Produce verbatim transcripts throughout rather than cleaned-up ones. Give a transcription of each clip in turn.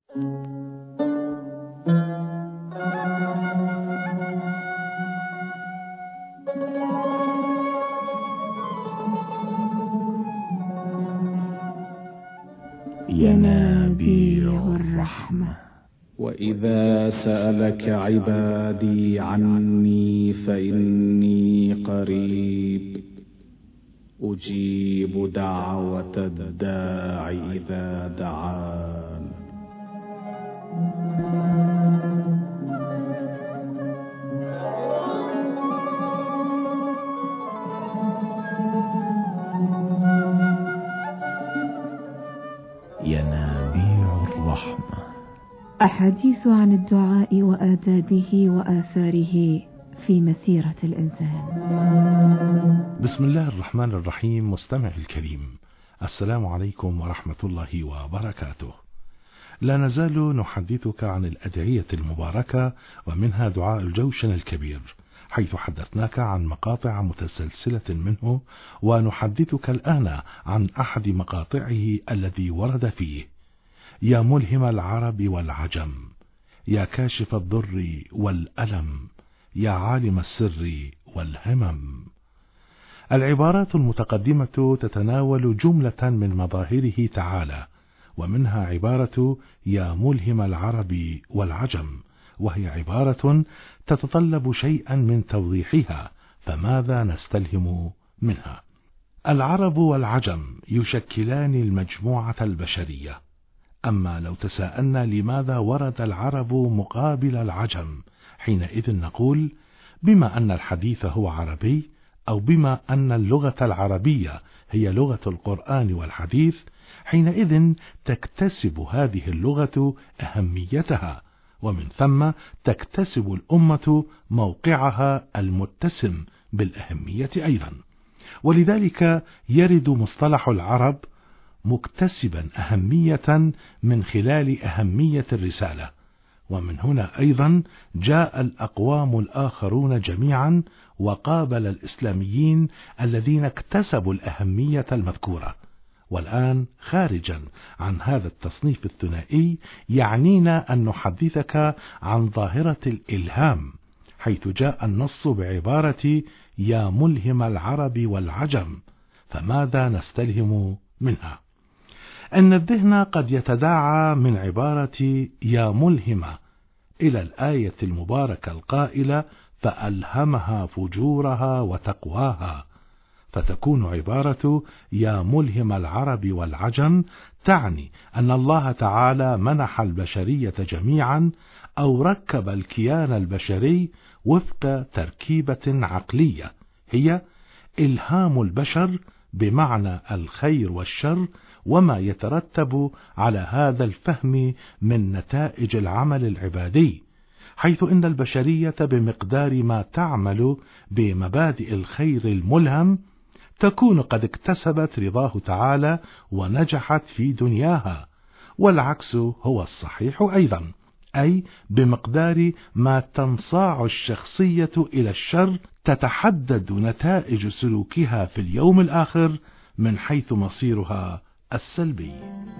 ينابيع الرحمة. وإذا سألك عبادي عني فإني قريب أجيب دعوة الداع إذا دعان. ينابيع الرحمة. أحاديث عن الدعاء وآدابه وآثاره في مسيرة الإنسان. بسم الله الرحمن الرحيم. مستمع الكريم، السلام عليكم ورحمة الله وبركاته. لا نزال نحدثك عن الأدعية المباركة، ومنها دعاء الجوشن الكبير، حيث حدثناك عن مقاطع متسلسلة منه، ونحدثك الآن عن أحد مقاطعه الذي ورد فيه: يا ملهم العرب والعجم، يا كاشف الضر والألم، يا عالم السر والهمم. العبارات المتقدمة تتناول جملة من مظاهره تعالى، ومنها عبارة يا ملهم العرب والعجم، وهي عبارة تتطلب شيئا من توضيحها، فماذا نستلهم منها؟ العرب والعجم يشكلان المجموعة البشرية. أما لو تساءلنا لماذا ورد العرب مقابل العجم، حينئذ نقول: بما أن الحديث هو عربي، أو بما أن اللغة العربية هي لغة القرآن والحديث، حينئذ تكتسب هذه اللغة أهميتها، ومن ثم تكتسب الأمة موقعها المتسم بالأهمية أيضا. ولذلك يرد مصطلح العرب مكتسبا أهمية من خلال أهمية الرسالة. ومن هنا أيضا جاء الأقوام الآخرون جميعا وقابل الإسلاميين الذين اكتسبوا الأهمية المذكورة. والآن خارجا عن هذا التصنيف الثنائي، يعنينا أن نحدثك عن ظاهرة الإلهام، حيث جاء النص بعبارة يا ملهم العرب والعجم. فماذا نستلهم منها؟ أن الذهن قد يتداعى من عبارة يا ملهمة إلى الآية المباركة القائلة فألهمها فجورها وتقواها، فتكون عبارة يا ملهم العرب والعجم تعني أن الله تعالى منح البشرية جميعا، أو ركب الكيان البشري وفق تركيبة عقلية هي إلهام البشر بمعنى الخير والشر، وما يترتب على هذا الفهم من نتائج العمل العبادي، حيث إن البشرية بمقدار ما تعمل بمبادئ الخير الملهم تكون قد اكتسبت رضاه تعالى ونجحت في دنياها، والعكس هو الصحيح أيضا، أي بمقدار ما تنصاع الشخصية إلى الشر تتحدد نتائج سلوكها في اليوم الآخر من حيث مصيرها السلبي.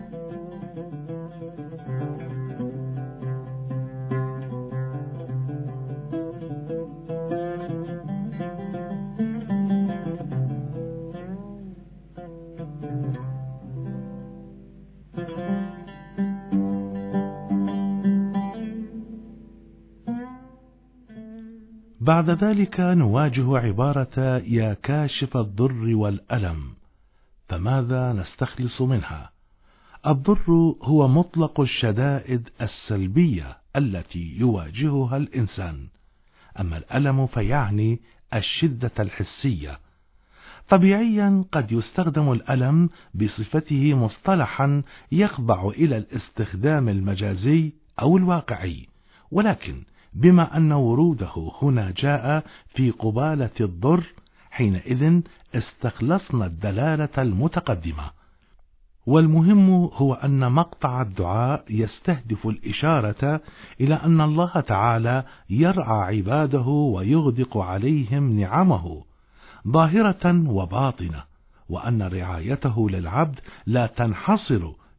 بعد ذلك نواجه عبارة يا كاشف الضر والألم. فماذا نستخلص منها؟ الضر هو مطلق الشدائد السلبية التي يواجهها الإنسان، أما الألم فيعني الشدة الحسية. طبيعيا قد يستخدم الألم بصفته مصطلحا يخضع إلى الاستخدام المجازي أو الواقعي، ولكن بما أن وروده هنا جاء في قبالة الضر، حينئذ استخلصنا الدلالة المتقدمة. والمهم هو أن مقطع الدعاء يستهدف الإشارة إلى أن الله تعالى يرعى عباده ويغدق عليهم نعمه ظاهرة وباطنة، وأن رعايته للعبد لا تنحصر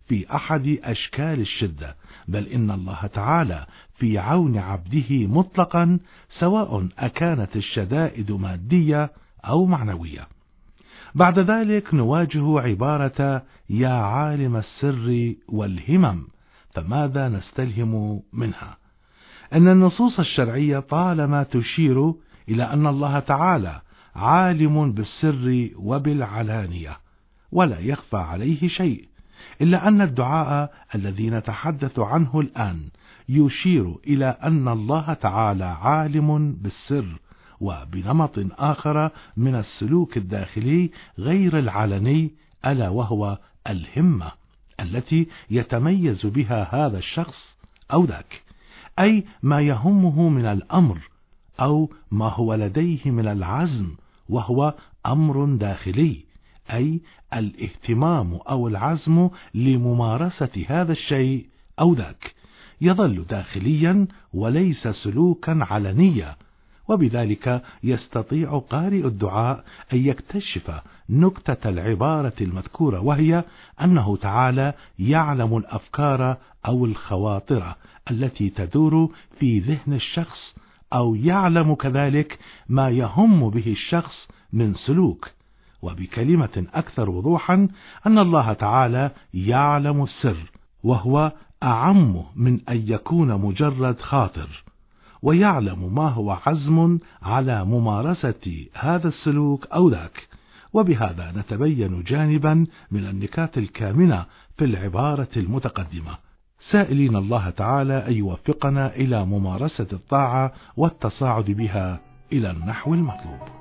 في أحد أشكال الشدة، بل إن الله تعالى في عون عبده مطلقا، سواء أكانت الشدائد مادية أو معنوية. بعد ذلك نواجه عبارة يا عالم السر والهمم، فماذا نستلهم منها؟ أن النصوص الشرعية طالما تشير إلى أن الله تعالى عالم بالسر وبالعلانية، ولا يخفى عليه شيء، إلا أن الدعاء الذي نتحدث عنه الآن يشير إلى أن الله تعالى عالم بالسر وبنمط آخر من السلوك الداخلي غير العلني، ألا وهو الهمة التي يتميز بها هذا الشخص أو ذاك، أي ما يهمه من الأمر أو ما هو لديه من العزم، وهو أمر داخلي، أي الاهتمام أو العزم لممارسة هذا الشيء أو ذاك، يظل داخليا وليس سلوكا علنيا. وبذلك يستطيع قارئ الدعاء أن يكتشف نكتة العبارة المذكورة، وهي أنه تعالى يعلم الأفكار أو الخواطر التي تدور في ذهن الشخص، أو يعلم كذلك ما يهم به الشخص من سلوك. وبكلمة أكثر وضوحا أن الله تعالى يعلم السر، وهو أعم من أن يكون مجرد خاطر، ويعلم ما هو عزم على ممارسة هذا السلوك أو ذاك. وبهذا نتبين جانبا من النكات الكامنة في العبارة المتقدمة، سائلين الله تعالى أن يوفقنا إلى ممارسة الطاعة والتصاعد بها إلى النحو المطلوب.